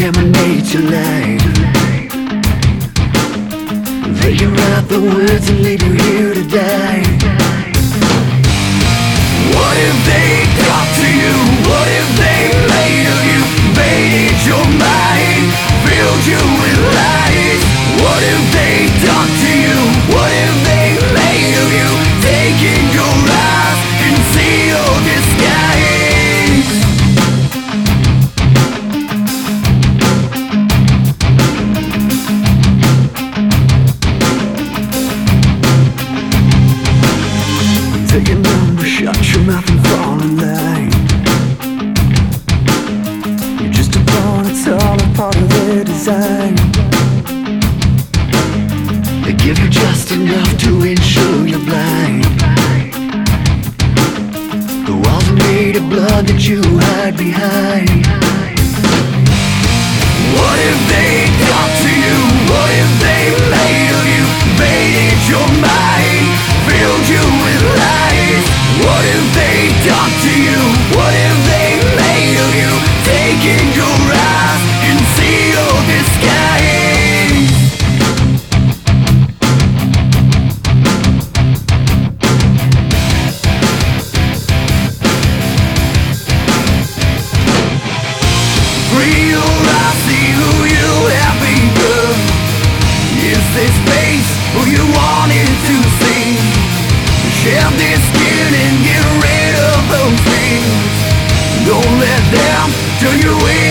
contaminate your life. They can write the words and leave you here to die. What if they talk to you? What if they made of you, invaded your mind, filled you with lies? What if they talk to you? What if they made of you, taking your eyes and see your disguise? Take a number, shut your mouth and fall in line. You're just a pawn, it's all a part of their design. They give you just enough to ensure you're blind. The walls are made of blood that you hide behind. What if they talk to you? What if they made of you, invaded your mind, filled you with lies? What if they talk to you? What if they made of you, taking your eyes and see your disguise? Free your eyes, see who you have become. Is this face who you wanted to see? Shed this skin and get rid of those things. Don't let them turn you in.